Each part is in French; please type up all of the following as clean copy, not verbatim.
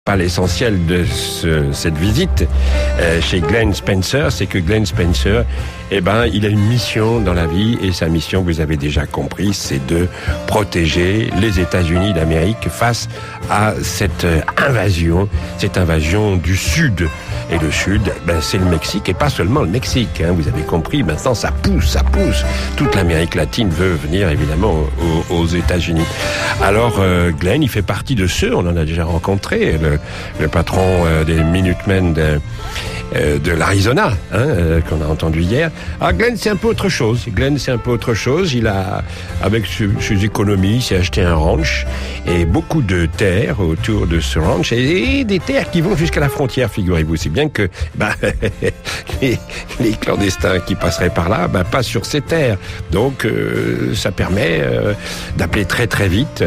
Pas l'essentiel de cette visite chez Glenn Spencer, c'est que Glenn Spencer, il a une mission dans la vie, et sa mission, vous avez déjà compris, c'est de protéger les États-Unis d'Amérique face à cette invasion du Sud. Et le Sud, c'est le Mexique, et pas seulement le Mexique, vous avez compris, maintenant ça pousse. Toute l'Amérique latine veut venir, évidemment, aux États-Unis. Alors, Glenn, il fait partie de ceux, on en a déjà rencontré, le patron des Minutemen de l'Arizona, qu'on a entendu hier. Ah, Glenn, c'est un peu autre chose. Il a, avec ses économies, il s'est acheté un ranch et beaucoup de terres autour de ce ranch, et des terres qui vont jusqu'à la frontière, figurez-vous. C'est bien que les clandestins qui passeraient par là passent sur ces terres. Donc, ça permet d'appeler très très vite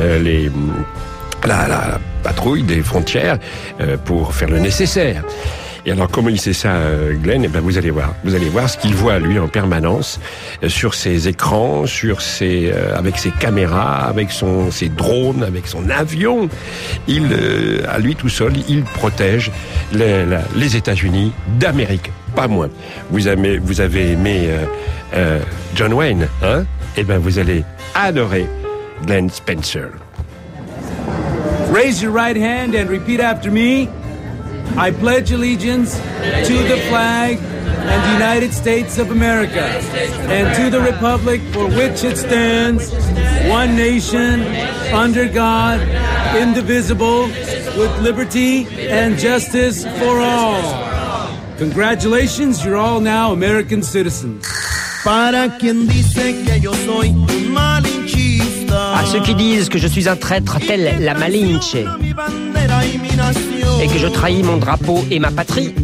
la patrouille des frontières pour faire le nécessaire. Et alors, comment il sait ça, Glenn? Vous allez voir ce qu'il voit, lui, en permanence, sur ses écrans, avec ses caméras, avec ses drones, avec son avion. À lui tout seul, il protège les États-Unis d'Amérique, pas moins. Vous avez aimé John Wayne, vous allez adorer Glenn Spencer. Raise your right hand and repeat after me. I pledge allegiance to the flag and the United States of America and to the republic for which it stands, one nation, under God, indivisible, with liberty and justice for all. Congratulations, you're all now American citizens. Para quien dice que yo soy un malinchista. À ceux qui disent que je suis un traître tel la Malinche et que je trahis mon drapeau et ma patrie,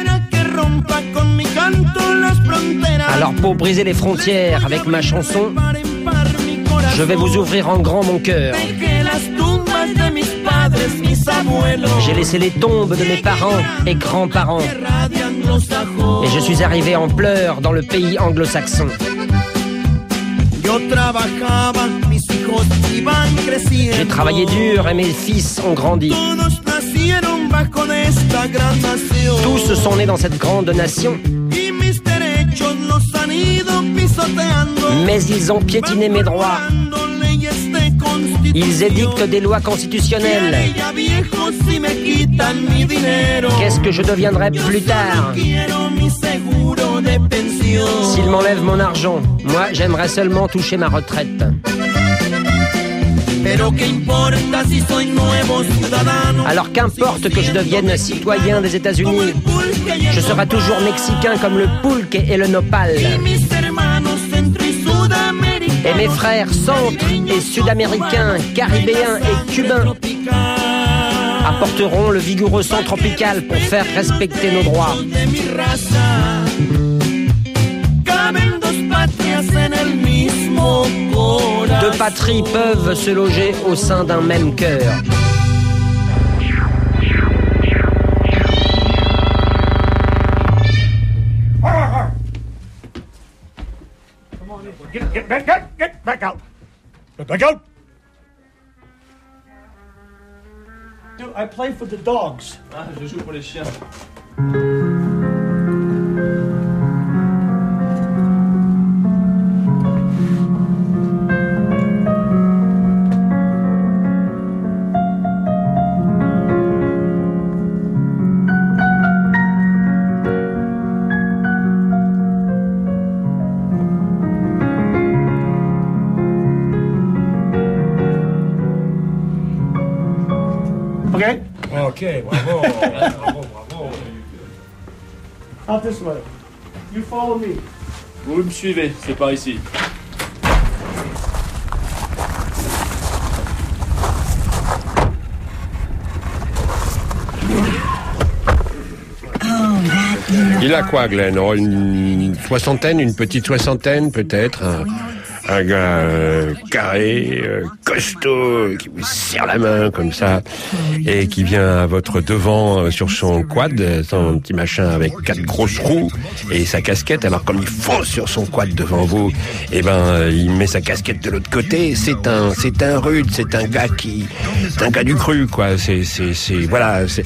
alors pour briser les frontières avec ma chanson, je vais vous ouvrir en grand mon cœur. J'ai laissé les tombes de mes parents et grands-parents, et je suis arrivé en pleurs dans le pays anglo-saxon. J'ai travaillé dur et mes fils ont grandi. Tous sont nés dans cette grande nation, mais ils ont piétiné mes droits. Ils édictent des lois constitutionnelles. Qu'est-ce que je deviendrai plus tard? S'ils m'enlèvent mon argent, moi j'aimerais seulement toucher ma retraite. Alors qu'importe que je devienne citoyen des États-Unis, je serai toujours mexicain comme le pulque et le nopal. Et mes frères centres et sud-américains, caribéens et cubains apporteront le vigoureux son tropical pour faire respecter nos droits. Deux patries peuvent se loger au sein d'un même cœur. Get back out. Get back out. Dude, I play for the dogs. Ah, je joue pour les chiens. Okay, bravo, bravo. Out this way. You follow me. Vous me suivez, c'est par ici. Il a quoi, Glenn? Une petite soixantaine peut-être. Un gars carré, costaud, qui vous serre la main comme ça, et qui vient à votre devant sur son quad, son petit machin avec 4 grosses roues, et sa casquette. Alors comme il fonce sur son quad devant vous, il met sa casquette de l'autre côté. C'est un rude, c'est un gars du cru, quoi. Voilà.